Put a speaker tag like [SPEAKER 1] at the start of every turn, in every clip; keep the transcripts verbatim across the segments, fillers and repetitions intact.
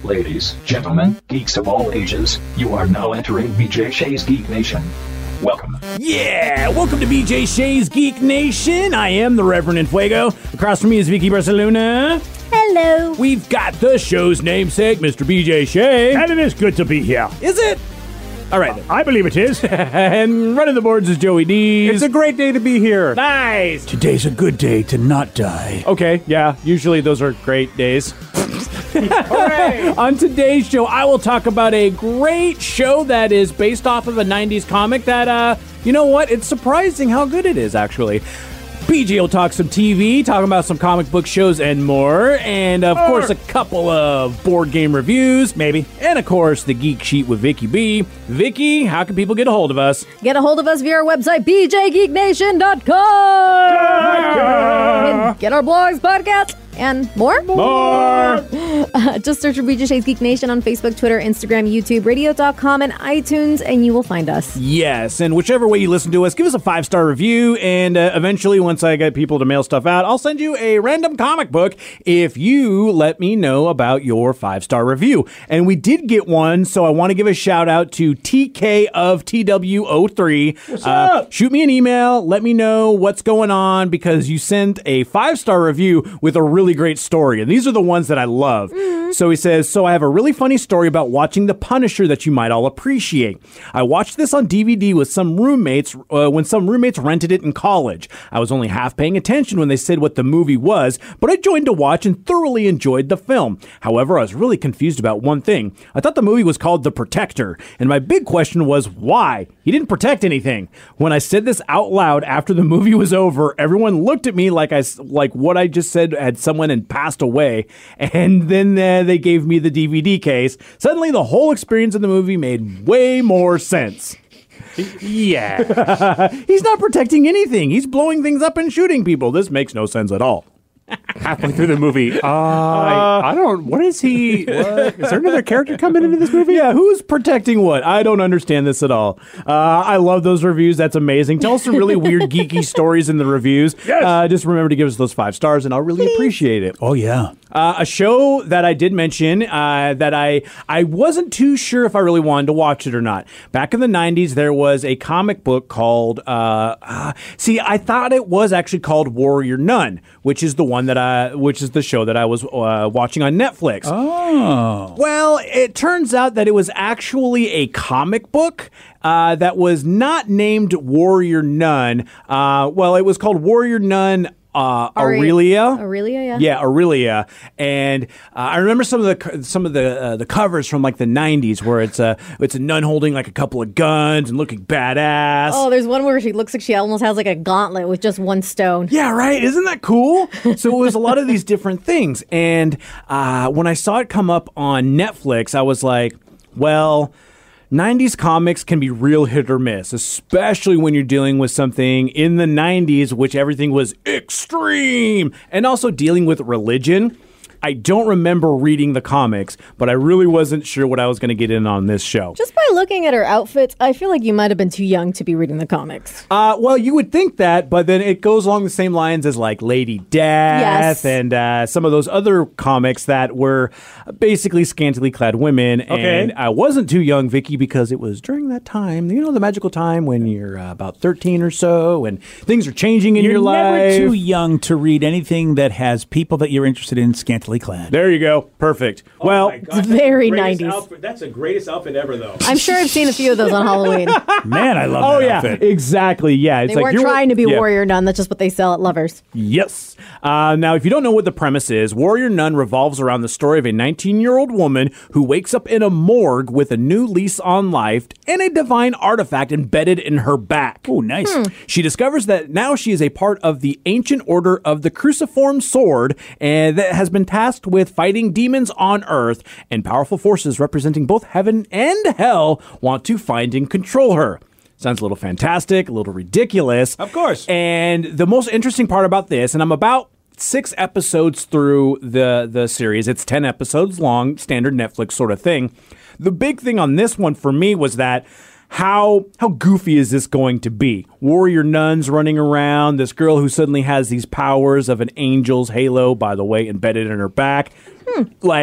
[SPEAKER 1] Ladies, gentlemen, geeks of all ages, you are now entering B J Shea's Geek Nation. Welcome.
[SPEAKER 2] Yeah, welcome to B J Shea's Geek Nation. I am the Reverend Infuego. Across from me is Vicky Barcelona.
[SPEAKER 3] Hello.
[SPEAKER 2] We've got the show's namesake, Mister B J Shea.
[SPEAKER 4] And it is good to be here.
[SPEAKER 2] Is it? All right. Then.
[SPEAKER 4] I believe it is.
[SPEAKER 2] And running the boards is Joey D.
[SPEAKER 4] It's a great day to be here.
[SPEAKER 2] Nice.
[SPEAKER 4] Today's a good day to not die.
[SPEAKER 2] Okay, yeah, usually those are great days. On today's show, I will talk about a great show that is based off of a nineties comic that, uh, you know what? It's surprising how good it is, actually. B J will talk some T V, talking about some comic book shows and more. And, of course, a couple of board game reviews. Maybe. And, of course, the Geek Sheet with Vicky B. Vicky, how can people get a hold of us?
[SPEAKER 3] Get a hold of us via our website, b j geek nation dot com. And get our blogs, podcasts, and more.
[SPEAKER 2] More.
[SPEAKER 3] Uh, just search for B J Shea's Geek Nation on Facebook, Twitter, Instagram, YouTube, radio dot com, and iTunes, and you will find us.
[SPEAKER 2] Yes, and whichever way you listen to us, give us a five-star review, and uh, eventually, once I get people to mail stuff out, I'll send you a random comic book if you let me know about your five-star review. And we did get one, so I want to give a shout-out to T K of T W zero three.
[SPEAKER 4] What's
[SPEAKER 2] uh,
[SPEAKER 4] up?
[SPEAKER 2] Shoot me an email, let me know what's going on, because you sent a five-star review with a really great story, and these are the ones that I love. Mm-hmm. So he says, so I have a really funny story about watching The Punisher that you might all appreciate. I watched this on D V D with some roommates uh, when some roommates rented it in college. I was only half paying attention when they said what the movie was, but I joined to watch and thoroughly enjoyed the film. However, I was really confused about one thing. I thought the movie was called The Protector, and my big question was why? He didn't protect anything. When I said this out loud after the movie was over, everyone looked at me like I like what I just said had someone and passed away, and then uh, they gave me the D V D case. Suddenly, the whole experience in the movie made way more sense.
[SPEAKER 4] Yeah.
[SPEAKER 2] He's not protecting anything. He's blowing things up and shooting people. This makes no sense at all.
[SPEAKER 4] Halfway through the movie, uh, I, I don't. What is he? What? Is there another character coming into this movie?
[SPEAKER 2] Yeah, who's protecting what? I don't understand this at all. Uh, I love those reviews. That's amazing. Tell us some really weird, geeky stories in the reviews.
[SPEAKER 4] Yes.
[SPEAKER 2] Uh, just remember to give us those five stars, and I'll really appreciate it.
[SPEAKER 4] Oh yeah.
[SPEAKER 2] Uh, a show that I did mention uh, that I I wasn't too sure if I really wanted to watch it or not. Back in the nineties, there was a comic book called. Uh, uh, see, I thought it was actually called Warrior Nun, which is the one that I, which is the show that I was uh, watching on Netflix.
[SPEAKER 4] Oh.
[SPEAKER 2] Well, it turns out that it was actually a comic book uh, that was not named Warrior Nun. Uh, well, it was called Warrior Nun. Uh, Aurelia,
[SPEAKER 3] Aurelia, yeah,
[SPEAKER 2] yeah, Aurelia, and uh, I remember some of the some of the uh, the covers from like the nineties where it's a it's a nun holding like a couple of guns and looking badass.
[SPEAKER 3] Oh, there's one where she looks like she almost has like a gauntlet with just one stone.
[SPEAKER 2] Yeah, right. Isn't that cool? So it was a lot of these different things, and uh, when I saw it come up on Netflix, I was like, well. nineties comics can be real hit or miss, especially when you're dealing with something in the nineties, which everything was extreme, and also dealing with religion. I don't remember reading the comics, but I really wasn't sure what I was going to get in on this show.
[SPEAKER 3] Just by looking at her outfits, I feel like you might have been too young to be reading the comics.
[SPEAKER 2] Uh, well, you would think that, but then it goes along the same lines as like Lady Death
[SPEAKER 3] Yes.
[SPEAKER 2] and uh, some of those other comics that were basically scantily clad women.
[SPEAKER 4] Okay.
[SPEAKER 2] And I wasn't too young, Vicky, because it was during that time, you know, the magical time when you're uh, about thirteen or so and things are changing in
[SPEAKER 5] You're
[SPEAKER 2] your life.
[SPEAKER 5] never too young to read anything that has people that you're interested in scantily clad.
[SPEAKER 2] There you go. Perfect.
[SPEAKER 4] Oh
[SPEAKER 2] well,
[SPEAKER 3] It's very nineties.
[SPEAKER 4] That's the greatest outfit ever, though.
[SPEAKER 3] I'm sure I've seen a few of those on Halloween.
[SPEAKER 5] Man, I love
[SPEAKER 2] oh
[SPEAKER 5] that
[SPEAKER 2] yeah,
[SPEAKER 5] outfit.
[SPEAKER 2] exactly. Yeah, it's
[SPEAKER 3] They
[SPEAKER 2] like
[SPEAKER 3] weren't
[SPEAKER 2] you're-
[SPEAKER 3] trying to be
[SPEAKER 2] yeah.
[SPEAKER 3] Warrior Nun. That's just what they sell at Lovers.
[SPEAKER 2] Yes. Uh, now, if you don't know what the premise is, Warrior Nun revolves around the story of a nineteen-year-old woman who wakes up in a morgue with a new lease on life and a divine artifact embedded in her back.
[SPEAKER 5] Oh, nice.
[SPEAKER 3] Hmm.
[SPEAKER 2] She discovers that now she is a part of the ancient order of the Cruciform Sword and that has been tasked with fighting demons on Earth, and powerful forces representing both heaven and hell want to find and control her. Sounds a little fantastic, a little ridiculous.
[SPEAKER 4] Of course.
[SPEAKER 2] And the most interesting part about this, and I'm about six episodes through the, the series. It's ten episodes long, standard Netflix sort of thing. The big thing on this one for me was that how how goofy is this going to be? Warrior nuns running around, this girl who suddenly has these powers of an angel's halo, by the way, embedded in her back. Hmm. Like,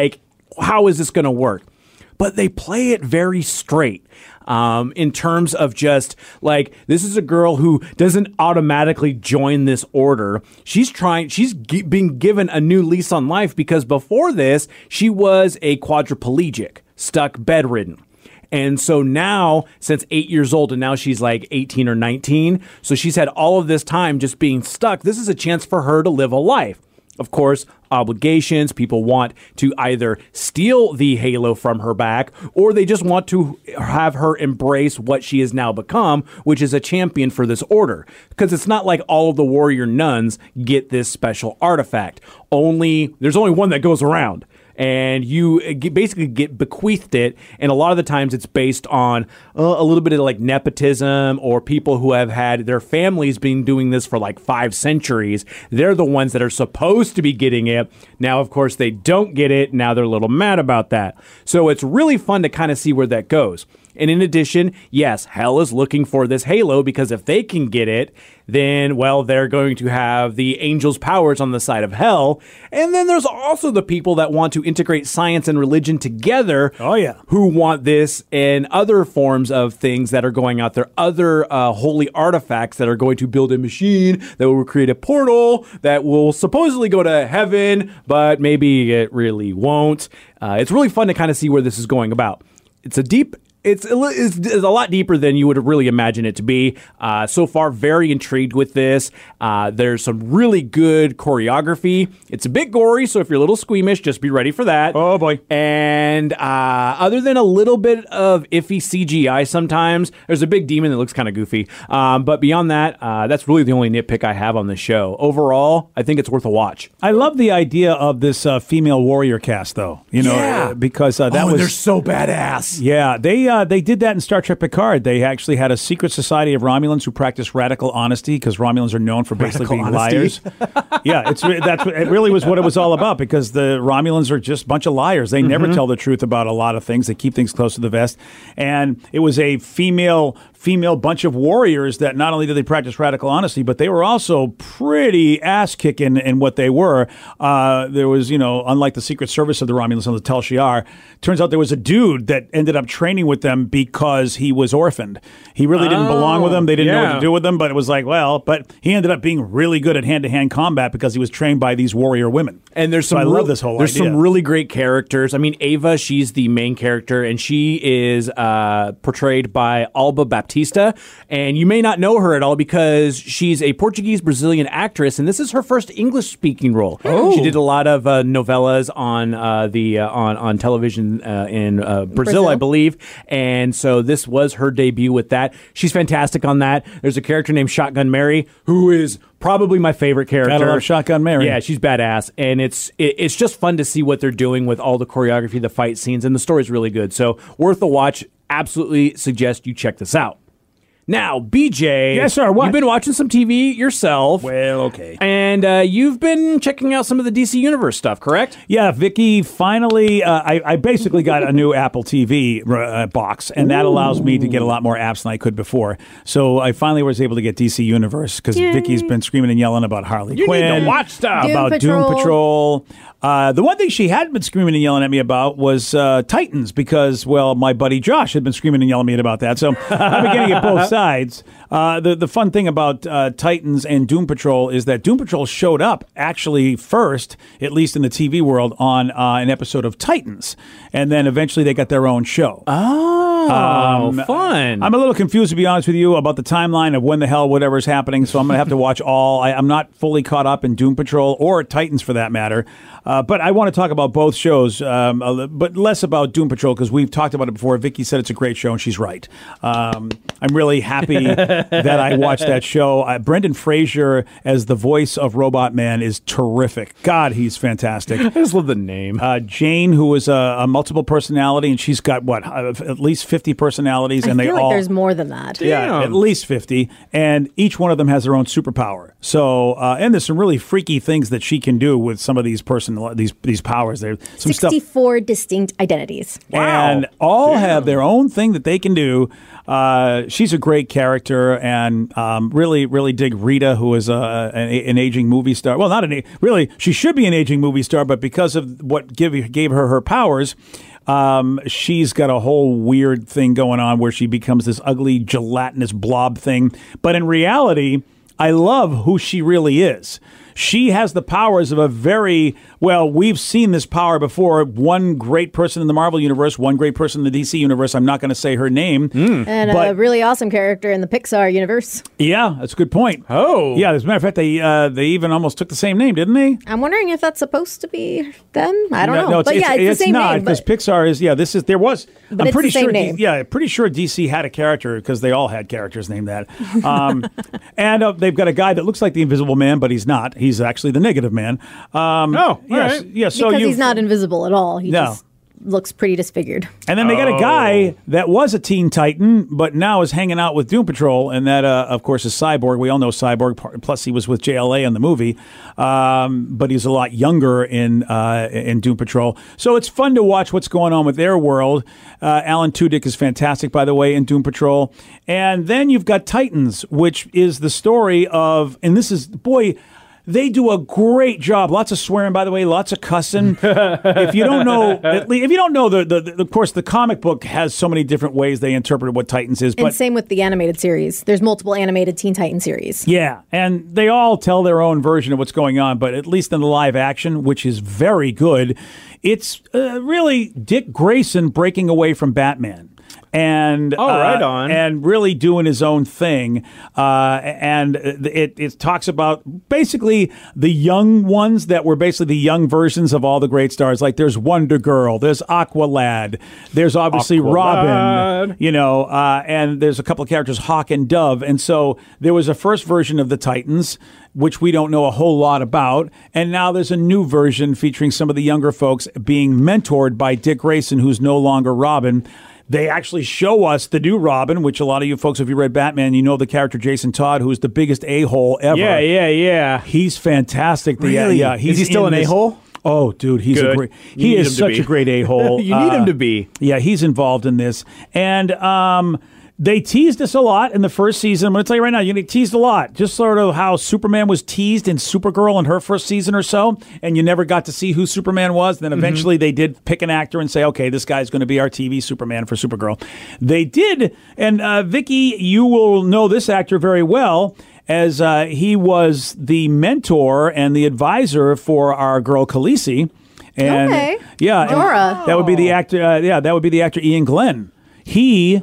[SPEAKER 2] how is this going to work? But they play it very straight. Um, in terms of just like, this is a girl who doesn't automatically join this order. She's trying, she's g- being given a new lease on life because before this, she was a quadriplegic, stuck bedridden. And so now, since eight years old, and now she's like eighteen or nineteen, so she's had all of this time just being stuck. This is a chance for her to live a life. Of course, obligations. People want to either steal the halo from her back, or they just want to have her embrace what she has now become, which is a champion for this order. Because it's not like all of the warrior nuns get this special artifact. Only there's only one that goes around. And you get, basically get bequeathed it, and a lot of the times it's based on uh, a little bit of like nepotism or people who have had their families been doing this for like five centuries. They're the ones that are supposed to be getting it. Now, of course, they don't get it. Now they're a little mad about that. So it's really fun to kind of see where that goes. And in addition, yes, Hell is looking for this halo because if they can get it, then, well, they're going to have the angel's powers on the side of Hell. And then there's also the people that want to integrate science and religion together.
[SPEAKER 5] Oh, yeah.
[SPEAKER 2] Who want this and other forms of things that are going out there, other uh, holy artifacts that are going to build a machine that will create a portal that will supposedly go to heaven, but maybe it really won't. Uh, it's really fun to kind of see where this is going about. It's a deep... It's a, it's, it's a lot deeper than you would really imagine it to be. Uh, so far, very intrigued with this. Uh, there's some really good choreography. It's a bit gory, so if you're a little squeamish, just be ready for that.
[SPEAKER 5] Oh, boy.
[SPEAKER 2] And uh, other than a little bit of iffy C G I sometimes, there's a big demon that looks kind of goofy. Um, but beyond that, uh, that's really the only nitpick I have on the show. Overall, I think it's worth a watch.
[SPEAKER 5] I love the idea of this uh, female warrior cast, though. You know,
[SPEAKER 2] Yeah.
[SPEAKER 5] uh, because uh, that
[SPEAKER 2] oh,
[SPEAKER 5] was
[SPEAKER 2] they're so badass.
[SPEAKER 5] Yeah, they uh, they did that in Star Trek Picard. They actually had a secret society of Romulans who practiced radical honesty because Romulans are known for basically
[SPEAKER 2] Radical
[SPEAKER 5] being
[SPEAKER 2] honesty?
[SPEAKER 5] liars. yeah, it's re- that's what, it really was what it was all about because the Romulans are just a bunch of liars. They never tell the truth about a lot of things. They keep things close to the vest. And it was a female female bunch of warriors that not only did they practice radical honesty, but they were also pretty ass-kicking in what they were. Uh, there was, you know, unlike the Secret Service of the Romulans on the Tal Shiar, turns out there was a dude that ended up training with them because he was orphaned. He really didn't belong with them. They didn't know what
[SPEAKER 2] yeah.
[SPEAKER 5] to do with them, but it was like, well, but he ended up being really good at hand-to-hand combat because he was trained by these warrior women.
[SPEAKER 2] And there's
[SPEAKER 5] So
[SPEAKER 2] some
[SPEAKER 5] I
[SPEAKER 2] real-
[SPEAKER 5] love this whole
[SPEAKER 2] There's
[SPEAKER 5] idea.
[SPEAKER 2] some really great characters. I mean, Ava, she's the main character, and she is uh, portrayed by Alba Baptista. And you may not know her at all because she's a Portuguese Brazilian actress, and this is her first English-speaking role.
[SPEAKER 5] Oh.
[SPEAKER 2] She did a lot of uh, novellas on uh, the uh, on on television uh, in uh, Brazil,
[SPEAKER 3] Brazil?
[SPEAKER 2] I believe. And so this was her debut with that. She's fantastic on that. There's a character named Shotgun Mary who is probably my favorite character.
[SPEAKER 5] Gotta love Shotgun Mary.
[SPEAKER 2] Yeah, she's badass, and it's it, it's just fun to see what they're doing with all the choreography, the fight scenes, and the story's really good. So worth a watch. Absolutely suggest you check this out. Now, B J.
[SPEAKER 5] Yes, sir, what?
[SPEAKER 2] You've been watching some T V yourself.
[SPEAKER 5] Well, okay.
[SPEAKER 2] And uh, you've been checking out some of the D C Universe stuff, correct?
[SPEAKER 5] Yeah, Vicky, finally, uh, I, I basically got a new Apple T V uh, box, and that allows me to get a lot more apps than I could before. So I finally was able to get D C Universe because
[SPEAKER 3] Yay.
[SPEAKER 5] Vicky's been screaming and yelling about Harley
[SPEAKER 2] You
[SPEAKER 5] Quinn.
[SPEAKER 2] need to watch stuff.
[SPEAKER 3] Doom
[SPEAKER 5] about
[SPEAKER 3] Patrol.
[SPEAKER 5] Doom Patrol. Uh, the one thing she hadn't been screaming and yelling at me about was uh, Titans because, well, my buddy Josh had been screaming and yelling at me about that. So I've been getting it both sides. Uh, the, the fun thing about uh, Titans and Doom Patrol is that Doom Patrol showed up actually first, at least in the T V world, on uh, an episode of Titans. And then eventually they got their own show.
[SPEAKER 2] Oh, fun.
[SPEAKER 5] I'm a little confused, to be honest with you, about the timeline of when the hell whatever's happening, so I'm going to have to watch all. I, I'm not fully caught up in Doom Patrol or Titans, for that matter. Uh, but I want to talk about both shows, um, a li- but less about Doom Patrol, because we've talked about it before. Vicky said it's a great show, and she's right. Um, I'm really happy that I watched that show. Uh, Brendan Fraser as the voice of Robot Man is terrific. God, he's fantastic.
[SPEAKER 2] I just love the name.
[SPEAKER 5] Uh, Jane, who is a, a multiple personality, and she's got, what, uh, at least fifty personalities,
[SPEAKER 3] I
[SPEAKER 5] and they
[SPEAKER 3] feel like
[SPEAKER 5] all...
[SPEAKER 3] there's more than that.
[SPEAKER 5] Yeah,
[SPEAKER 2] Damn.
[SPEAKER 5] at least fifty. And each one of them has their own superpower. So, uh, and there's some really freaky things that she can do with some of these person these these powers. There's some stuff.
[SPEAKER 3] sixty-four distinct identities.
[SPEAKER 2] Wow.
[SPEAKER 5] And all
[SPEAKER 2] Damn.
[SPEAKER 5] have their own thing that they can do. Uh, she's a great great character, and um, really, really dig Rita, who is a, an, an aging movie star. Well, not an really, she should be an aging movie star, but because of what give, gave her her powers, um, she's got a whole weird thing going on where she becomes this ugly, gelatinous blob thing. But in reality, I love who she really is. She has the powers of a very, well, we've seen this power before. One great person in the Marvel Universe, one great person in the D C Universe. I'm not going to say her name.
[SPEAKER 3] Mm. And
[SPEAKER 5] but,
[SPEAKER 3] a really awesome character in the Pixar universe.
[SPEAKER 5] Yeah, that's a good point.
[SPEAKER 2] Oh.
[SPEAKER 5] Yeah, as a matter of fact, they uh, they even almost took the same name, didn't they?
[SPEAKER 3] I'm wondering if that's supposed to be them. I don't
[SPEAKER 5] no,
[SPEAKER 3] know.
[SPEAKER 5] No, it's,
[SPEAKER 3] but yeah, it's,
[SPEAKER 5] it's
[SPEAKER 3] the same
[SPEAKER 5] not,
[SPEAKER 3] name.
[SPEAKER 5] because
[SPEAKER 3] But
[SPEAKER 5] Pixar is, yeah, this is, there was,
[SPEAKER 3] But
[SPEAKER 5] I'm
[SPEAKER 3] it's
[SPEAKER 5] pretty
[SPEAKER 3] the same
[SPEAKER 5] sure,
[SPEAKER 3] name.
[SPEAKER 5] D, yeah, pretty sure D C had a character, because they all had characters named that. Um, and uh, they've got a guy that looks like the Invisible Man, but he's not. He's actually the Negative Man. Um,
[SPEAKER 2] Oh, all
[SPEAKER 5] yes,
[SPEAKER 2] right.
[SPEAKER 5] yeah, so
[SPEAKER 3] because
[SPEAKER 5] you've-
[SPEAKER 3] he's not invisible at all. He
[SPEAKER 5] No.
[SPEAKER 3] just looks pretty disfigured.
[SPEAKER 5] And then they got a guy that was a Teen Titan, but now is hanging out with Doom Patrol, and that, uh, of course, is Cyborg. We all know Cyborg. Plus, he was with J L A in the movie, um, but he's a lot younger in uh, in Doom Patrol. So it's fun to watch what's going on with their world. Uh, Alan Tudyk is fantastic, by the way, in Doom Patrol. And then you've got Titans, which is the story of, and this is, boy, they do a great job. Lots of swearing, by the way. Lots of cussing. If you don't know, at least, if you don't know, the, the, the of course, the comic book has so many different ways they interpret what Titans is.
[SPEAKER 3] And
[SPEAKER 5] But
[SPEAKER 3] same with the animated series. There's multiple animated Teen Titan series.
[SPEAKER 5] yeah, and they all tell their own version of what's going on. But at least in the live action, which is very good, it's uh, really Dick Grayson breaking away from Batman. And
[SPEAKER 2] Oh, right on.
[SPEAKER 5] and really doing his own thing, uh, and it it talks about basically the young ones that were basically the young versions of all the great stars. Like there's Wonder Girl, there's Aqualad, there's obviously
[SPEAKER 2] Aqualad.
[SPEAKER 5] Robin, you know, uh, and there's a couple of characters, Hawk and Dove, and so there was a first version of the Titans, which we don't know a whole lot about. And now there's a new version featuring some of the younger folks being mentored by Dick Grayson, who's no longer Robin. They actually show us the new Robin, which a lot of you folks, if you read Batman, you know the character Jason Todd, who's the biggest a-hole ever.
[SPEAKER 2] Yeah, yeah, yeah.
[SPEAKER 5] He's fantastic. The,
[SPEAKER 2] Really?
[SPEAKER 5] yeah, he's
[SPEAKER 2] Is he still
[SPEAKER 5] in
[SPEAKER 2] an
[SPEAKER 5] this-
[SPEAKER 2] a-hole?
[SPEAKER 5] Oh, dude, he's
[SPEAKER 2] Good.
[SPEAKER 5] a great.
[SPEAKER 2] You
[SPEAKER 5] He
[SPEAKER 2] need
[SPEAKER 5] is
[SPEAKER 2] him to
[SPEAKER 5] such
[SPEAKER 2] be.
[SPEAKER 5] a great a-hole.
[SPEAKER 2] You need him
[SPEAKER 5] Uh,
[SPEAKER 2] to be.
[SPEAKER 5] Yeah, he's involved in this, and um, they teased us a lot in the first season. I'm going to tell you right now, you're going to get teased a lot. Just sort of how Superman was teased in Supergirl in her first season or so, and you never got to see who Superman was. Then eventually they did pick an actor and say, okay, this guy's going to be our T V Superman for Supergirl. They did, and uh, Vicky, you will know this actor very well, as uh, he was the mentor and the advisor for our girl Khaleesi. And
[SPEAKER 3] Okay.
[SPEAKER 5] yeah, and
[SPEAKER 3] Dora.
[SPEAKER 5] that would be the actor. Uh, yeah, that would be the actor Ian Glenn. He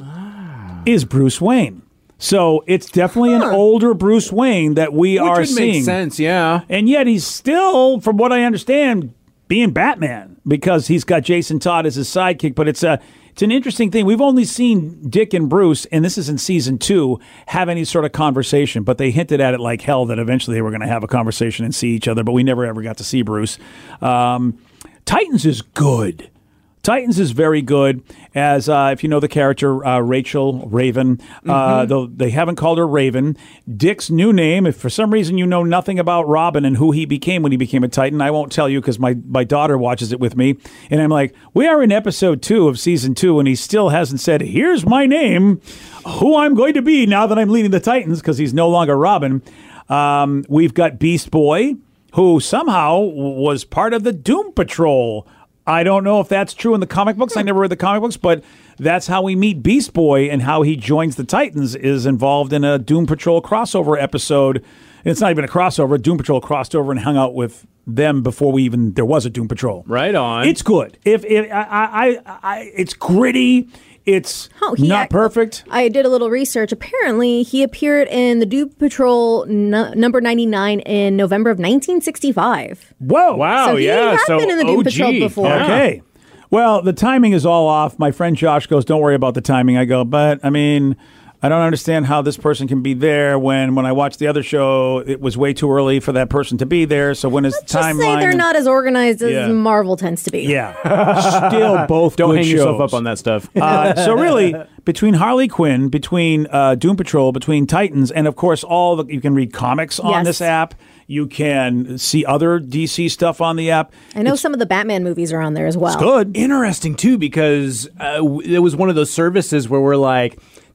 [SPEAKER 5] is Bruce Wayne. So it's definitely an older Bruce Wayne that we
[SPEAKER 2] Which
[SPEAKER 5] are
[SPEAKER 2] would
[SPEAKER 5] seeing.
[SPEAKER 2] make sense, yeah.
[SPEAKER 5] And yet he's still, from what I understand, being Batman because he's got Jason Todd as his sidekick. But it's a it's an interesting thing. We've only seen Dick and Bruce, and this is in season two, have any sort of conversation. But they hinted at it like hell that eventually they were going to have a conversation and see each other. But we never ever got to see Bruce. Um, Titans is good. Titans is very good, as uh, if you know the character uh, Rachel Raven, uh, though they haven't called her Raven. Dick's new name, if for some reason you know nothing about Robin and who he became when he became a Titan, I won't tell you because my, my daughter watches it with me. And I'm like, we are in episode two of season two, and he still hasn't said, here's my name, who I'm going to be now that I'm leading the Titans, because he's no longer Robin. Um, we've got Beast Boy, who somehow was part of the Doom Patrol. I don't know if that's true in the comic books. I never read the comic books, but that's how we meet Beast Boy, and how he joins the Titans is involved in a Doom Patrol crossover episode. And it's not even a crossover. Doom Patrol crossed over and hung out with them before we even there was a Doom Patrol.
[SPEAKER 2] Right on.
[SPEAKER 5] It's good. If, if I, I, I, it's gritty. It's
[SPEAKER 3] Oh, he
[SPEAKER 5] not
[SPEAKER 3] act-
[SPEAKER 5] perfect.
[SPEAKER 3] I did a little research. Apparently, he appeared in the Doom Patrol n- number ninety-nine in November of nineteen sixty-five.
[SPEAKER 5] Whoa!
[SPEAKER 2] Wow,
[SPEAKER 3] So he
[SPEAKER 2] yeah.
[SPEAKER 3] had
[SPEAKER 2] so
[SPEAKER 3] been in the Doom
[SPEAKER 2] O G.
[SPEAKER 3] Patrol before.
[SPEAKER 2] Yeah.
[SPEAKER 5] Okay. Well, the timing is all off. My friend Josh goes, don't worry about the timing. I go, but I mean, I don't understand how this person can be there when, when I watched the other show, it was way too early for that person to be there. So when is the
[SPEAKER 3] Just
[SPEAKER 5] timeline?
[SPEAKER 3] say they're not as organized as
[SPEAKER 5] Yeah.
[SPEAKER 3] Marvel tends to be.
[SPEAKER 5] Yeah. Still both
[SPEAKER 2] Don't
[SPEAKER 5] good
[SPEAKER 2] hang yourself
[SPEAKER 5] shows.
[SPEAKER 2] up on that stuff.
[SPEAKER 5] Uh, so really, between Harley Quinn, between uh, Doom Patrol, between Titans, and of course, all the you can read comics on
[SPEAKER 3] Yes.
[SPEAKER 5] this app. You can see other D C stuff on the app.
[SPEAKER 3] I know some of the Batman movies are on there as well.
[SPEAKER 5] Good.
[SPEAKER 2] Interesting too, because uh, w- it was one of those services where we're like,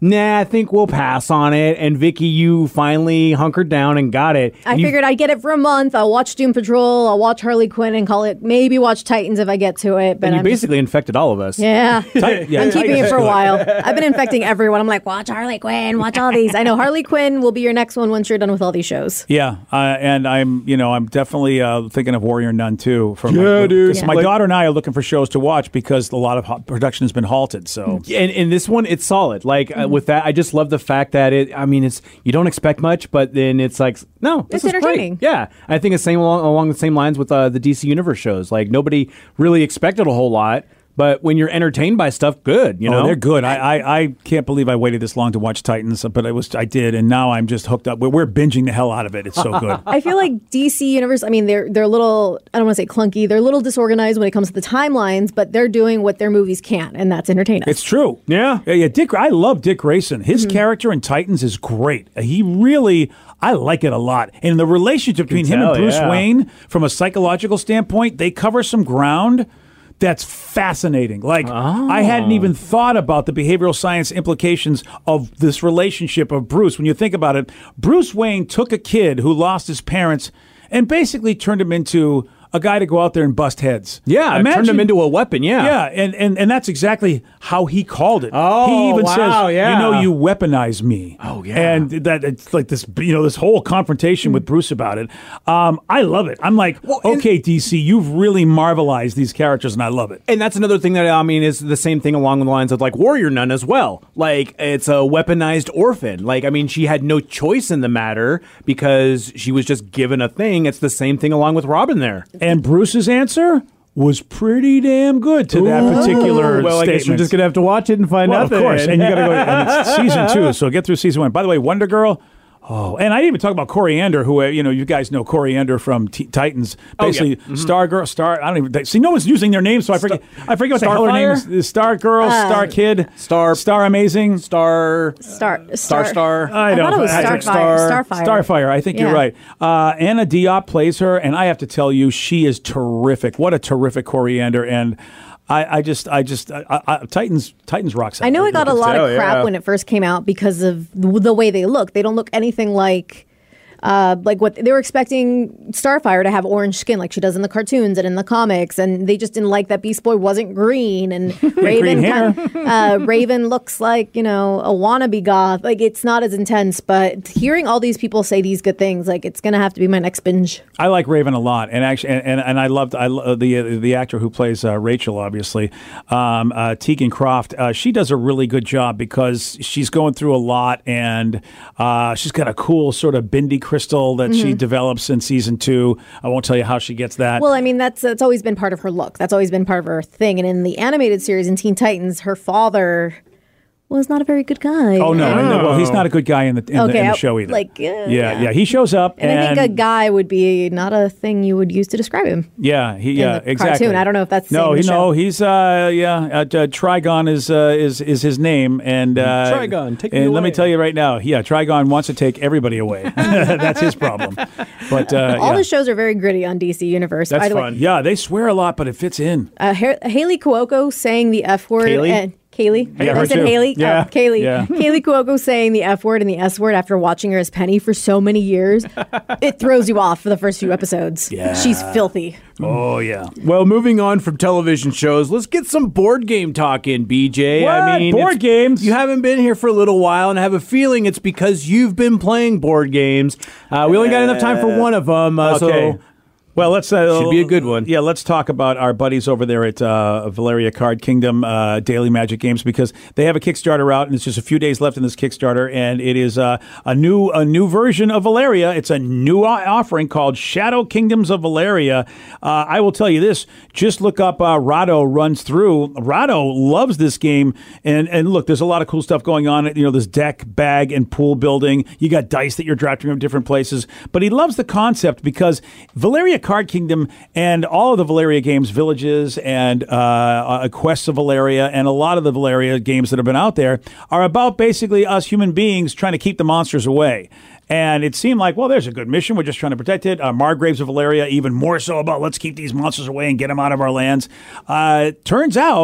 [SPEAKER 2] nah, I think we'll pass on it. And Vicky, you finally hunkered down and got it.
[SPEAKER 3] I
[SPEAKER 2] And you-
[SPEAKER 3] figured I'd get it for a month. I'll watch Doom Patrol. I'll watch Harley Quinn and call it. Maybe watch Titans if I get to it. But
[SPEAKER 2] and you
[SPEAKER 3] I'm
[SPEAKER 2] basically infected all of us.
[SPEAKER 3] yeah.
[SPEAKER 5] Tit- yeah,
[SPEAKER 3] I'm keeping
[SPEAKER 5] Titans
[SPEAKER 3] it for
[SPEAKER 5] is
[SPEAKER 3] a
[SPEAKER 5] good.
[SPEAKER 3] while. I've been infecting everyone. I'm like, watch Harley Quinn, watch all these. I know Harley Quinn will be your next one once you're done with all these shows.
[SPEAKER 5] Yeah, uh, and I'm, you know, I'm definitely uh, thinking of Warrior Nun too. For
[SPEAKER 2] Yeah,
[SPEAKER 5] my,
[SPEAKER 2] dude.
[SPEAKER 5] so my
[SPEAKER 2] Yeah.
[SPEAKER 5] daughter and I are looking for shows to watch because a lot of ho- production has been halted. So
[SPEAKER 2] And in this one, it's solid. Like
[SPEAKER 3] Mm-hmm.
[SPEAKER 2] uh, with that, I just love the fact that it. I mean, it's you don't expect much, but then it's like, no, this
[SPEAKER 3] It's
[SPEAKER 2] is
[SPEAKER 3] entertaining.
[SPEAKER 2] great. Yeah, I think it's same along, along the same lines with uh, the D C Universe shows. Like nobody really expected a whole lot, but when you're entertained by stuff, good. You
[SPEAKER 5] oh,
[SPEAKER 2] know,
[SPEAKER 5] they're good. I, I I can't believe I waited this long to watch Titans, but I was I did, and now I'm just hooked up. We're, we're binging the hell out of it. It's so good.
[SPEAKER 3] I feel like D C Universe, I mean, they're they're a little, I don't want to say clunky, they're a little disorganized when it comes to the timelines, but they're doing what their movies can, and that's entertain us.
[SPEAKER 5] It's true.
[SPEAKER 2] Yeah.
[SPEAKER 5] yeah, yeah. Dick, I love Dick Grayson. His character in Titans is great. He really, I like it a lot. And the relationship between him
[SPEAKER 2] tell,
[SPEAKER 5] and Bruce
[SPEAKER 2] yeah.
[SPEAKER 5] Wayne, from a psychological standpoint, they cover some ground that's fascinating. Like, I hadn't even thought about the behavioral science implications of this relationship of Bruce. When you think about it, Bruce Wayne took a kid who lost his parents and basically turned him into a guy to go out there and bust heads.
[SPEAKER 2] yeah, it turned
[SPEAKER 5] Imagine-
[SPEAKER 2] them into a weapon. Yeah,
[SPEAKER 5] yeah, and, and, and that's exactly how he called it.
[SPEAKER 2] Oh,
[SPEAKER 5] he even
[SPEAKER 2] wow,
[SPEAKER 5] says,
[SPEAKER 2] yeah.
[SPEAKER 5] you know, you weaponize me.
[SPEAKER 2] Oh, yeah.
[SPEAKER 5] And that it's like this, you know, this whole confrontation with Bruce about it. Um, I love it. I'm like,
[SPEAKER 2] Well, and-
[SPEAKER 5] okay, D C, you've really marvelized these characters, and I love it.
[SPEAKER 2] And that's another thing that I mean is the same thing along the lines of like Warrior Nun as well. Like it's a weaponized orphan. Like I mean, she had no choice in the matter because she was just given a thing. It's the same thing along with Robin there.
[SPEAKER 5] And Bruce's answer was pretty damn good to that particular
[SPEAKER 2] Well, I
[SPEAKER 5] statement.
[SPEAKER 2] guess you're just gonna have to watch it and find
[SPEAKER 5] Well,
[SPEAKER 2] out.
[SPEAKER 5] of
[SPEAKER 2] then.
[SPEAKER 5] course, and you got to go. And it's season two, so get through season one. By the way, Wonder Girl. Oh, and I didn't even talk about Coriander, who uh, you know you guys know Coriander from T- Titans,
[SPEAKER 2] Oh, yeah.
[SPEAKER 5] basically
[SPEAKER 2] Mm-hmm.
[SPEAKER 5] Star Girl, Star. I don't even they, see. No one's using their names, so I forget. I forget what the hell her name is.
[SPEAKER 2] Starfire?
[SPEAKER 5] is. Star Girl, Star Kid,
[SPEAKER 2] Star-
[SPEAKER 5] Star Amazing,
[SPEAKER 2] Star,
[SPEAKER 3] Star,
[SPEAKER 2] Star, Star.
[SPEAKER 5] I
[SPEAKER 3] I
[SPEAKER 5] don't
[SPEAKER 3] thought it was
[SPEAKER 5] Patrick
[SPEAKER 3] Starfire.
[SPEAKER 2] Star-
[SPEAKER 3] Starfire.
[SPEAKER 5] Starfire. I think
[SPEAKER 3] Yeah.
[SPEAKER 5] you're right. Uh, Anna Diop plays her, and I have to tell you, she is terrific. What a terrific Coriander, and I, I just, I just, I, I, Titans, Titans rocks out.
[SPEAKER 3] I know it got a lot
[SPEAKER 2] tell,
[SPEAKER 3] of crap
[SPEAKER 2] yeah.
[SPEAKER 3] when it first came out because of the the way they look. They don't look anything like. Uh, like what they were expecting Starfire to have orange skin like she does in the cartoons and in the comics, and they just didn't like that Beast Boy wasn't green, and Raven
[SPEAKER 5] hair.
[SPEAKER 3] kind uh, Raven looks like, you know, a wannabe goth. Like it's not as intense, but hearing all these people say these good things, like it's gonna have to be my next binge.
[SPEAKER 5] I like Raven a lot, and actually, and, and, and I loved I lo- the uh, the actor who plays uh, Rachel, obviously, um, uh, Tegan Croft. Uh, she does a really good job because she's going through a lot, and uh, she's got a cool sort of bendy crystal that she develops in season two. I won't tell you how she gets that.
[SPEAKER 3] Well, I mean, that's that's always been part of her look. That's always been part of her thing. And in the animated series in Teen Titans, her father was not a very good guy.
[SPEAKER 5] oh no, and, well, he's not a good guy in the in, the, in
[SPEAKER 3] Okay,
[SPEAKER 5] the
[SPEAKER 3] I-
[SPEAKER 5] show either.
[SPEAKER 3] like, uh,
[SPEAKER 5] yeah,
[SPEAKER 3] yeah.
[SPEAKER 5] yeah, he shows up,
[SPEAKER 3] And, I think a guy would be not a thing you would use to describe him.
[SPEAKER 5] Yeah, he, yeah,
[SPEAKER 3] the
[SPEAKER 5] exactly.
[SPEAKER 3] cartoon. I don't know if that's the
[SPEAKER 5] no,
[SPEAKER 3] same in
[SPEAKER 5] he,
[SPEAKER 3] the
[SPEAKER 5] no,
[SPEAKER 3] show.
[SPEAKER 5] he's uh, yeah, uh, uh, Trigon is uh, is is his name, and uh,
[SPEAKER 2] Trigon, take me
[SPEAKER 5] and let me
[SPEAKER 2] away.
[SPEAKER 5] tell you right now, yeah, Trigon wants to take everybody away. That's his problem. But uh,
[SPEAKER 3] All
[SPEAKER 5] yeah.
[SPEAKER 3] the shows are very gritty on D C Universe.
[SPEAKER 2] That's
[SPEAKER 3] By the
[SPEAKER 2] fun.
[SPEAKER 3] way,
[SPEAKER 5] yeah, they swear a lot, but it fits in.
[SPEAKER 3] uh, Ha- Haley Cuoco saying the F word.
[SPEAKER 2] Kaylee?
[SPEAKER 3] And Kaylee.
[SPEAKER 5] Yeah,
[SPEAKER 3] I
[SPEAKER 5] her
[SPEAKER 3] said
[SPEAKER 5] too.
[SPEAKER 3] Haley.
[SPEAKER 5] Yeah.
[SPEAKER 3] Oh, Kaylee.
[SPEAKER 5] Yeah.
[SPEAKER 3] Haley Cuoco saying the F word and the S word after watching her as Penny for so many years. It throws you off for the first few episodes.
[SPEAKER 5] Yeah.
[SPEAKER 3] She's filthy.
[SPEAKER 5] Oh yeah.
[SPEAKER 2] Well, moving on from television shows, let's get some board game talk in, B J. I
[SPEAKER 5] What?
[SPEAKER 2] mean,
[SPEAKER 5] Board
[SPEAKER 2] it's-
[SPEAKER 5] games?
[SPEAKER 2] You haven't been here for a little while, and I have a feeling it's because you've been playing board games. Uh, we only got enough time for one of them, uh,
[SPEAKER 5] Okay.
[SPEAKER 2] so
[SPEAKER 5] Well, let's uh,
[SPEAKER 2] Should be a good one.
[SPEAKER 5] Yeah, let's talk about our buddies over there at uh, Valeria Card Kingdom uh, Daily Magic Games, because they have a Kickstarter out, and it's just a few days left in this Kickstarter, and it is uh, a new a new version of Valeria. It's a new o- offering called Shadow Kingdoms of Valeria. Uh, I will tell you this: just look up uh, Rado runs through. Rado loves this game, and and look, there's a lot of cool stuff going on. You know, there's deck, bag, and pool building. You got dice that you're drafting from different places, but he loves the concept because Valeria Card Kingdom and all of the Valeria games, Villages and uh, uh, Quests of Valeria, and a lot of the Valeria games that have been out there are about basically us human beings trying to keep the monsters away. And it seemed like, well, there's a good mission. We're just trying to protect it. Uh, Margraves of Valeria, even more so about let's keep these monsters away and get them out of our lands. Uh, turns out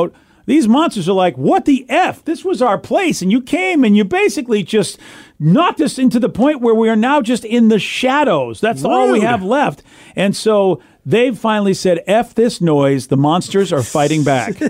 [SPEAKER 5] these monsters are like, what the F? This was our place, and you came and you basically just knocked us into the point where we are now just in the shadows. That's all we have left. And so they've finally said, F this noise. The monsters are fighting back.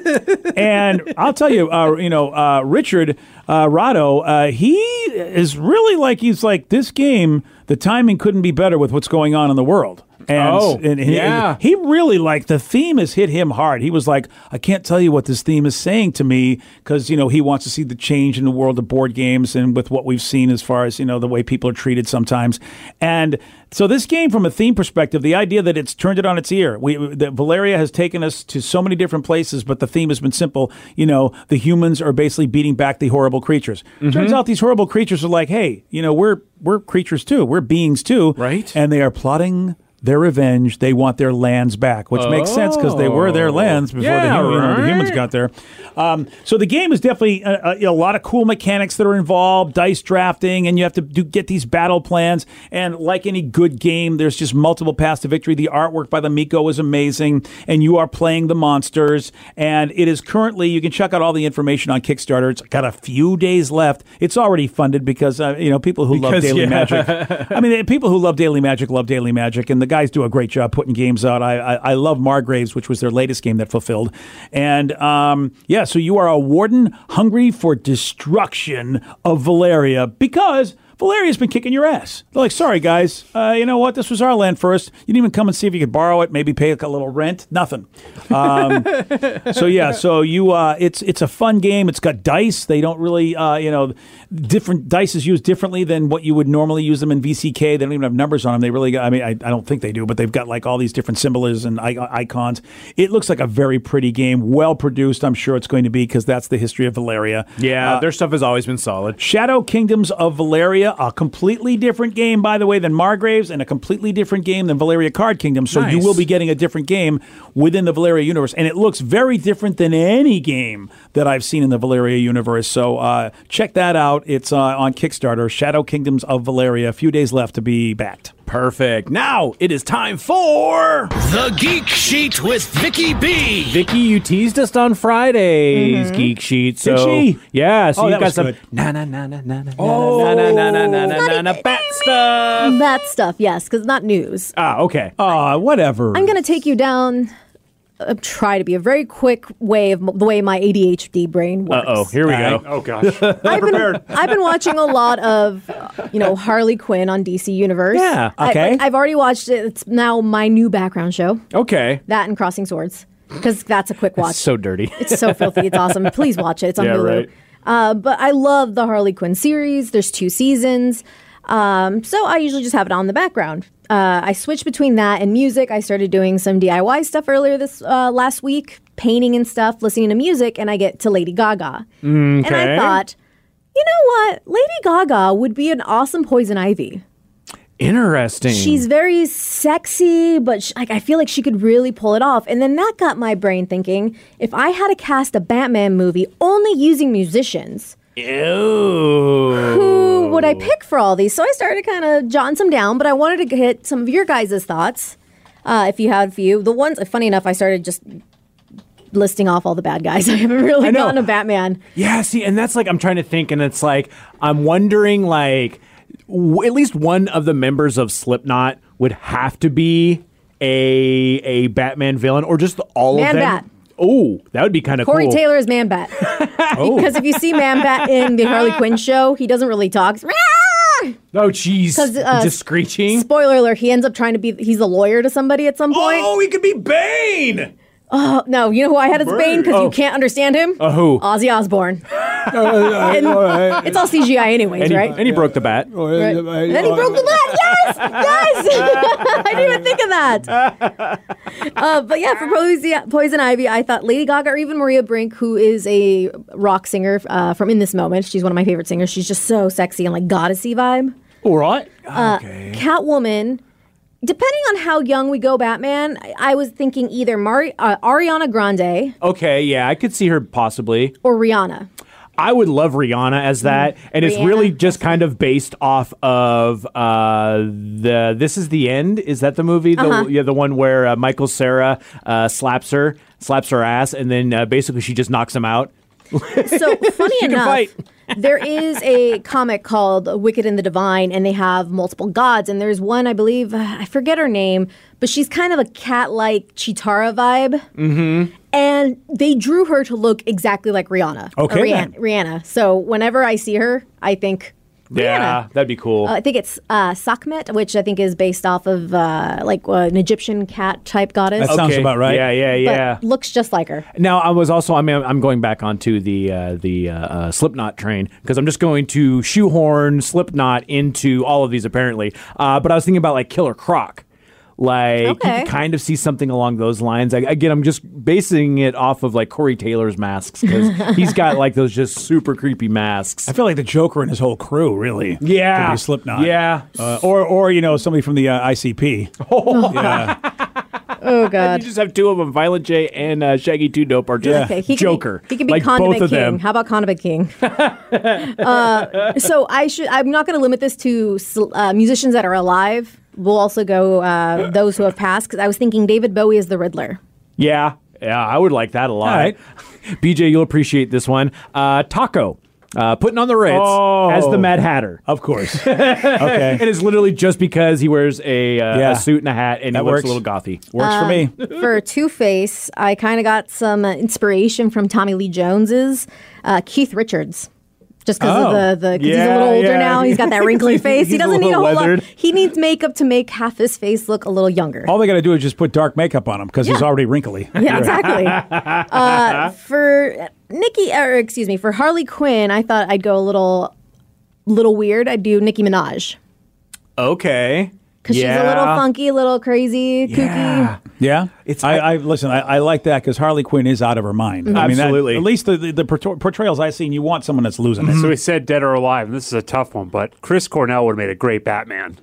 [SPEAKER 5] And I'll tell you, uh, you know, uh, Richard uh, Rado, uh, he is really like, he's like, this game, the timing couldn't be better with what's going on in the world. And,
[SPEAKER 2] oh,
[SPEAKER 5] and he,
[SPEAKER 2] yeah.
[SPEAKER 5] he really, like, the theme has hit him hard. He was like, I can't tell you what this theme is saying to me because, you know, he wants to see the change in the world of board games and with what we've seen as far as, you know, the way people are treated sometimes. And so this game, from a theme perspective, the idea that it's turned it on its ear. We, that Valeria has taken us to so many different places, but the theme has been simple. You know, the humans are basically beating back the horrible creatures. Mm-hmm. Turns out these horrible creatures are like, hey, you know, we're we're creatures too. We're beings too.
[SPEAKER 2] Right.
[SPEAKER 5] And they are plotting their revenge. They want their lands back, which oh. makes sense because they were their lands before
[SPEAKER 2] yeah,
[SPEAKER 5] the, you know,
[SPEAKER 2] right.
[SPEAKER 5] the humans got there. Um, so the game is definitely a, a, a lot of cool mechanics that are involved, dice drafting, and you have to do, get these battle plans. And like any good game, there's just multiple paths to victory. The artwork by the Miko is amazing, and you are playing the monsters. And it is currently, you can check out all the information on Kickstarter. It's got a few days left. It's already funded because, uh, you know, people who
[SPEAKER 2] because,
[SPEAKER 5] love Daily
[SPEAKER 2] yeah.
[SPEAKER 5] Magic. I mean, people who love Daily Magic love Daily Magic, and the guys do a great job putting games out. I, I, I love Margraves, which was their latest game that fulfilled. And um, yeah, so you are a warden hungry for destruction of Valeria because Valeria's been kicking your ass. They're like, sorry, guys. Uh, you know what? This was our land first. You didn't even come and see if you could borrow it, maybe pay like a little rent. Nothing. Um, so, yeah. So, you, uh, it's it's a fun game. It's got dice. They don't really, uh, you know, different dice is used differently than what you would normally use them in V C K. They don't even have numbers on them. They really got, I mean, I, I don't think they do, but they've got like all these different symbols and icons. It looks like a very pretty game. Well produced. I'm sure it's going to be because that's the history of Valeria.
[SPEAKER 2] Yeah,
[SPEAKER 5] Uh,
[SPEAKER 2] their stuff has always been solid.
[SPEAKER 5] Shadow Kingdoms of Valeria, a completely different game, by the way, than Margraves, and a completely different game than Valeria Card Kingdom. So
[SPEAKER 2] Nice.
[SPEAKER 5] you will be getting a different game within the Valeria universe. And it looks very different than any game that I've seen in the Valeria universe. So uh, check that out. It's uh, on Kickstarter, Shadow Kingdoms of Valeria. A few days left to be backed.
[SPEAKER 2] Perfect. Now it is time for
[SPEAKER 6] The Geek Sheet with Vicky B.
[SPEAKER 2] Vicky. You teased us on Friday's Geek Sheet, so
[SPEAKER 5] Did she?
[SPEAKER 2] yeah. So
[SPEAKER 5] Oh,
[SPEAKER 2] you
[SPEAKER 5] that
[SPEAKER 2] got
[SPEAKER 5] was
[SPEAKER 2] some
[SPEAKER 5] good.
[SPEAKER 2] na na na na na na na na na na na na na na bat stuff.
[SPEAKER 3] That stuff, yes, because not news.
[SPEAKER 2] Ah, okay.
[SPEAKER 5] Ah, whatever.
[SPEAKER 3] I'm going to take you down, uh, try to be a very quick way of m- the way my A D H D brain
[SPEAKER 2] Uh
[SPEAKER 3] works.
[SPEAKER 2] oh, here we go.
[SPEAKER 5] Oh, gosh.
[SPEAKER 3] I've been I've been watching a lot of, uh, you know, Harley Quinn on D C Universe.
[SPEAKER 2] Yeah,
[SPEAKER 3] I-
[SPEAKER 5] okay.
[SPEAKER 3] like, I've already watched it. It's now my new background show.
[SPEAKER 2] Okay.
[SPEAKER 3] That and Crossing Swords, because that's a quick watch.
[SPEAKER 2] It's so dirty.
[SPEAKER 3] It's so filthy. It's awesome. Please watch it. It's on
[SPEAKER 2] Yeah,
[SPEAKER 3] Hulu.
[SPEAKER 2] right.
[SPEAKER 3] Uh, but I love the Harley Quinn series. There's two seasons. Um, so I usually just have it on in the background. Uh, I switched between that and music. I started doing some D I Y stuff earlier this uh, last week, painting and stuff, listening to music, and I get to Lady Gaga. And I thought, you know what? Lady Gaga would be an awesome Poison Ivy.
[SPEAKER 2] Interesting.
[SPEAKER 3] She's very sexy, but sh- like I feel like she could really pull it off. And then that got my brain thinking, if I had to cast a Batman movie only using musicians,
[SPEAKER 2] Ew.
[SPEAKER 3] who would I pick for all these? So I started kind of jotting some down, but I wanted to get some of your guys' thoughts, uh, if you had a few. The ones, funny enough, I started just listing off all the bad guys. I haven't really
[SPEAKER 2] I know.
[SPEAKER 3] gotten a Batman.
[SPEAKER 2] Yeah, see, and that's like, I'm trying to think, and it's like, I'm wondering, like, w- at least one of the members of Slipknot would have to be a a Batman villain, or just all of them.
[SPEAKER 3] Man-Bat.
[SPEAKER 2] Oh, that would be kind of cool.
[SPEAKER 3] Corey Taylor is Man-Bat. Because if you see Man-Bat in the Harley Quinn show, he doesn't really talk.
[SPEAKER 2] Oh, jeez.
[SPEAKER 3] 'Cause, uh,
[SPEAKER 2] Just screeching.
[SPEAKER 3] Spoiler alert, he ends up trying to be, he's a lawyer to somebody at some point.
[SPEAKER 2] Oh, he could be Bane.
[SPEAKER 3] Oh, no, you know who I had as Bane because
[SPEAKER 2] Oh.
[SPEAKER 3] you can't understand him?
[SPEAKER 2] Uh, who?
[SPEAKER 3] Ozzy Osbourne. And it's all C G I anyways,
[SPEAKER 2] And he,
[SPEAKER 3] right?
[SPEAKER 2] and he broke the bat.
[SPEAKER 3] Right. And then he broke the bat. Yes, yes. I didn't even think of that. Uh, but yeah, for Poison, Poison Ivy, I thought Lady Gaga or even Maria Brink, who is a rock singer uh, from In This Moment. She's one of my favorite singers. She's just so sexy and like goddessy vibe.
[SPEAKER 2] All right.
[SPEAKER 3] Uh,
[SPEAKER 2] okay.
[SPEAKER 3] Catwoman. Depending on how young we go, Batman, I, I was thinking either Mari- uh, Ariana Grande
[SPEAKER 2] Okay, yeah, I could see her possibly.
[SPEAKER 3] or Rihanna.
[SPEAKER 2] I would love Rihanna as that, and it's
[SPEAKER 3] Rihanna.
[SPEAKER 2] really just kind of based off of uh, the "This Is the End." Is that the movie? The,
[SPEAKER 3] Uh-huh.
[SPEAKER 2] Yeah, the one where uh, Michael Cera uh, slaps her. slaps her ass, and then uh, basically she just knocks him out.
[SPEAKER 3] So funny
[SPEAKER 2] can
[SPEAKER 3] enough,
[SPEAKER 2] fight.
[SPEAKER 3] there is a comic called Wicked and the Divine, and they have multiple gods. And there's one, I believe, uh, I forget her name, but she's kind of a cat-like Chitara vibe. Mm-hmm. And they drew her to look exactly like Rihanna.
[SPEAKER 5] Okay,
[SPEAKER 3] Or
[SPEAKER 5] then.
[SPEAKER 3] Rihanna, Rihanna. So whenever I see her, I think
[SPEAKER 2] Yeah,
[SPEAKER 3] Rihanna.
[SPEAKER 2] that'd be cool.
[SPEAKER 3] Uh, I think it's uh, Sekhmet, which I think is based off of uh, like uh, an Egyptian cat type goddess.
[SPEAKER 5] That sounds about right.
[SPEAKER 2] Yeah, yeah,
[SPEAKER 3] but
[SPEAKER 2] yeah.
[SPEAKER 3] looks just like her.
[SPEAKER 2] Now, I was also, I mean, I'm going back onto the uh, the uh, uh, Slipknot train because I'm just going to shoehorn Slipknot into all of these apparently. Uh, but I was thinking about like Killer Croc. Like, you
[SPEAKER 3] Okay.
[SPEAKER 2] can kind of see something along those lines. I, again, I'm just basing it off of like Corey Taylor's masks because he's got like those just super creepy masks.
[SPEAKER 5] I feel like the Joker and his whole crew, really.
[SPEAKER 2] Yeah.
[SPEAKER 5] Could be Slipknot.
[SPEAKER 2] Yeah.
[SPEAKER 5] Uh, or, or, you know, somebody from the uh, I C P. Yeah.
[SPEAKER 3] Oh,
[SPEAKER 2] You
[SPEAKER 3] God.
[SPEAKER 2] just have two of them, Violent J and uh, Shaggy Two Dope, are just
[SPEAKER 5] Yeah.
[SPEAKER 3] Okay, he
[SPEAKER 2] Joker.
[SPEAKER 3] Could be, he could be
[SPEAKER 2] like
[SPEAKER 3] Condiment
[SPEAKER 2] both of
[SPEAKER 3] King.
[SPEAKER 2] them.
[SPEAKER 3] How about Condiment King? uh, so I should. I'm not going to limit this to uh, musicians that are alive. We'll also go uh, those who have passed because I was thinking David Bowie is the Riddler.
[SPEAKER 2] Yeah, yeah, I would like that a lot.
[SPEAKER 5] All right.
[SPEAKER 2] B J, you'll appreciate this one. Uh, Taco, uh, putting on the Ritz
[SPEAKER 5] Oh.
[SPEAKER 2] as the Mad Hatter.
[SPEAKER 5] Of course. Okay.
[SPEAKER 2] And it's literally just because he wears a, uh,
[SPEAKER 5] Yeah.
[SPEAKER 2] a suit and a hat and
[SPEAKER 5] That
[SPEAKER 2] he looks
[SPEAKER 5] works.
[SPEAKER 2] a little gothy.
[SPEAKER 5] Works for me.
[SPEAKER 3] For Two Face, I kind of got some uh, inspiration from Tommy Lee Jones's uh, Keith Richards. Just because
[SPEAKER 5] Oh.
[SPEAKER 3] of the, the cause he's a
[SPEAKER 2] Yeah,
[SPEAKER 3] little older
[SPEAKER 2] yeah.
[SPEAKER 3] now. He's got that wrinkly face. he
[SPEAKER 2] He's a
[SPEAKER 3] doesn't need a
[SPEAKER 2] little
[SPEAKER 3] whole
[SPEAKER 2] weathered.
[SPEAKER 3] lot. He needs makeup to make half his face look a little younger.
[SPEAKER 5] All they got to do is just put dark makeup on him because he's
[SPEAKER 3] Yeah.
[SPEAKER 5] already wrinkly.
[SPEAKER 3] Yeah, exactly. uh, for Nikki, or excuse me, for Harley Quinn, I thought I'd go a little, little weird. I'd do Nicki Minaj
[SPEAKER 2] Okay.
[SPEAKER 3] because she's a little funky, a little crazy,
[SPEAKER 2] Yeah.
[SPEAKER 3] kooky.
[SPEAKER 5] Yeah,
[SPEAKER 2] It's-
[SPEAKER 5] I,
[SPEAKER 2] I-
[SPEAKER 5] I listen. I, I like that because Harley Quinn is out of her mind. I mean, that-
[SPEAKER 2] Absolutely.
[SPEAKER 5] at least the, the, the portray- portrayals I've seen, you want someone that's losing it.
[SPEAKER 4] So he said dead or alive, and this is a tough one, but Chris Cornell would have made a great Batman.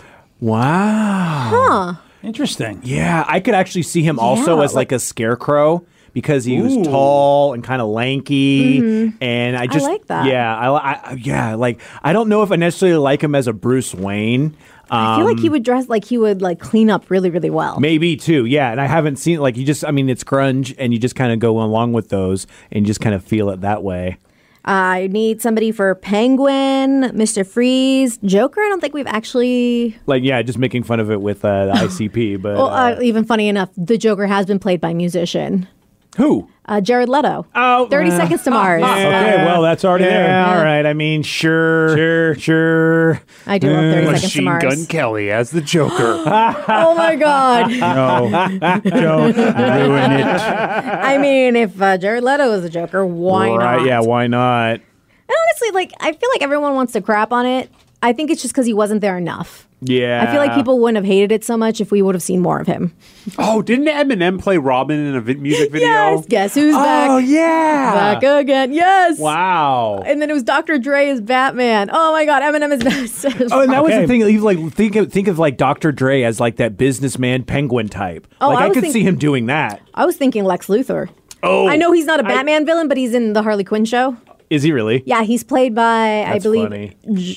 [SPEAKER 2] Wow.
[SPEAKER 5] Interesting.
[SPEAKER 2] Yeah, I could actually see him also
[SPEAKER 3] Yeah,
[SPEAKER 2] as like,
[SPEAKER 3] like-
[SPEAKER 2] a scarecrow because he was tall and kind of lanky, and I just
[SPEAKER 3] like that.
[SPEAKER 2] Yeah, I, I yeah, like I don't know if I necessarily like him as a Bruce Wayne.
[SPEAKER 3] I feel like he would dress like he would like clean up really, really well.
[SPEAKER 2] Maybe too, yeah. And I haven't seen like you just. I mean, it's grunge, and you just kind of go along with those, and you just kind of feel it that way.
[SPEAKER 3] I need somebody for Penguin, Mister Freeze, Joker. I don't think we've actually.
[SPEAKER 2] Like, yeah, just making fun of it with uh, the I C P. But
[SPEAKER 3] Well,
[SPEAKER 2] uh,
[SPEAKER 3] uh, even funny enough, the Joker has been played by a musician,
[SPEAKER 2] who?
[SPEAKER 3] uh, Jared Leto.
[SPEAKER 2] Oh,
[SPEAKER 3] thirty
[SPEAKER 2] uh,
[SPEAKER 3] Seconds to Mars.
[SPEAKER 5] Okay, well, that's already
[SPEAKER 2] Yeah,
[SPEAKER 5] there.
[SPEAKER 2] all right. I mean, sure,
[SPEAKER 5] Sure.
[SPEAKER 2] sure.
[SPEAKER 3] I do love thirty Seconds to
[SPEAKER 4] Machine
[SPEAKER 3] Mars.
[SPEAKER 4] Gun Kelly as the Joker.
[SPEAKER 3] Oh my god!
[SPEAKER 5] No, don't ruin it.
[SPEAKER 3] I mean, if uh, Jared Leto is the Joker, why
[SPEAKER 2] right?
[SPEAKER 3] not?
[SPEAKER 2] Yeah, why not?
[SPEAKER 3] And honestly, like I feel like everyone wants to crap on it. I think it's just because he wasn't there enough.
[SPEAKER 2] Yeah,
[SPEAKER 3] I feel like people wouldn't have hated it so much if we would have seen more of him.
[SPEAKER 4] Oh, didn't Eminem play Robin in a vi- music video?
[SPEAKER 3] Yes, guess who's back?
[SPEAKER 2] Oh yeah.
[SPEAKER 3] Back again, yes.
[SPEAKER 2] Wow.
[SPEAKER 3] And then it was Doctor Dre as Batman. Oh my God, Eminem is best.
[SPEAKER 2] Oh, and that was
[SPEAKER 5] Okay.
[SPEAKER 2] the thing. You like think of think of like Doctor Dre as like that businessman penguin type.
[SPEAKER 3] Oh,
[SPEAKER 2] like
[SPEAKER 3] I
[SPEAKER 2] I,
[SPEAKER 3] was
[SPEAKER 2] could
[SPEAKER 3] think-
[SPEAKER 2] see him doing that.
[SPEAKER 3] I was thinking Lex Luthor.
[SPEAKER 2] Oh,
[SPEAKER 3] I know he's not a Batman villain, but he's in the Harley Quinn show.
[SPEAKER 2] Is he really?
[SPEAKER 3] Yeah, he's played by I
[SPEAKER 2] That's
[SPEAKER 3] believe
[SPEAKER 2] funny.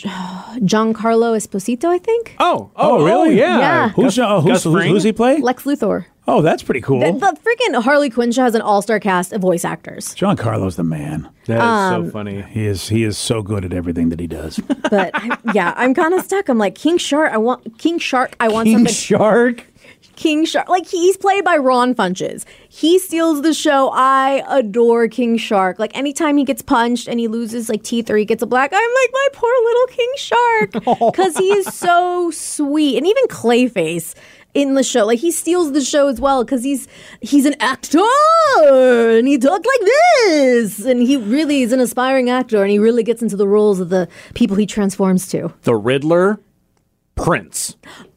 [SPEAKER 3] Giancarlo Esposito. I think
[SPEAKER 2] Oh,
[SPEAKER 5] Oh, really?
[SPEAKER 2] yeah.
[SPEAKER 3] Yeah.
[SPEAKER 5] Who's, uh, who's,
[SPEAKER 2] Gus
[SPEAKER 5] who's,
[SPEAKER 2] Fring?
[SPEAKER 5] who's he play?
[SPEAKER 3] Lex Luthor.
[SPEAKER 5] Oh, that's pretty cool.
[SPEAKER 3] The, the freaking Harley Quinn show has an all-star cast of voice actors.
[SPEAKER 5] John Carlo's the man.
[SPEAKER 2] That is
[SPEAKER 3] Um,
[SPEAKER 2] so funny.
[SPEAKER 5] He is he is so good at everything that he does.
[SPEAKER 3] But I, yeah, I'm kind of stuck. I'm like King Shark. I want King Shark. I want
[SPEAKER 2] King
[SPEAKER 3] something.
[SPEAKER 2] Shark.
[SPEAKER 3] King Shark. Like he's played by Ron Funches. He steals the show. I adore King Shark. Like anytime he gets punched and he loses like teeth or he gets a black eye, I'm like my poor little King Shark because he is so sweet. And even Clayface in the show, like he steals the show as well because he's he's an actor and he talks like this and he really is an aspiring actor and he really gets into the roles of the people he transforms to.
[SPEAKER 2] The Riddler. Prince.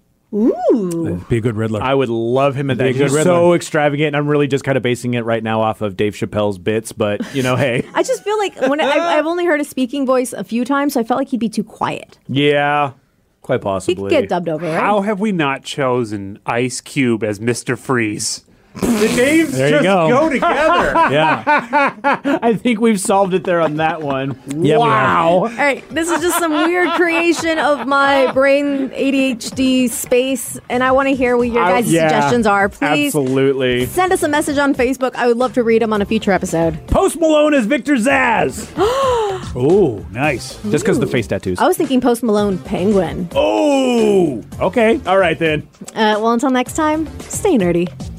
[SPEAKER 5] Be a good Riddler.
[SPEAKER 2] I would love him at that.
[SPEAKER 5] Be a good
[SPEAKER 2] He's
[SPEAKER 5] Riddler.
[SPEAKER 2] so extravagant. And I'm really just kind of basing it right now off of Dave Chappelle's bits, but you know, hey,
[SPEAKER 3] I just feel like when I, I've only heard his speaking voice a few times, so I felt like he'd be too quiet.
[SPEAKER 2] yeah, quite
[SPEAKER 3] He
[SPEAKER 2] possibly.
[SPEAKER 3] could get dubbed over, right?
[SPEAKER 4] How have we not chosen Ice Cube as Mister Freeze?
[SPEAKER 2] The names
[SPEAKER 5] There you
[SPEAKER 2] just
[SPEAKER 5] go.
[SPEAKER 2] go together.
[SPEAKER 5] Yeah.
[SPEAKER 2] I think we've solved it there on that one.
[SPEAKER 5] Yeah, we have.
[SPEAKER 2] wow.
[SPEAKER 3] All right, this is just some weird creation of my brain A D H D space, and I want to hear what your
[SPEAKER 2] I-
[SPEAKER 3] guys'
[SPEAKER 2] yeah,
[SPEAKER 3] suggestions are. Please
[SPEAKER 2] Absolutely.
[SPEAKER 3] send us a message on Facebook. I would love to read them on a future episode.
[SPEAKER 5] Post Malone as Victor Zaz. Ooh, nice.
[SPEAKER 2] Just because of the face tattoos.
[SPEAKER 3] I was thinking Post Malone Penguin.
[SPEAKER 5] Oh, okay.
[SPEAKER 2] All right, then.
[SPEAKER 3] Uh, well, until next time, stay nerdy.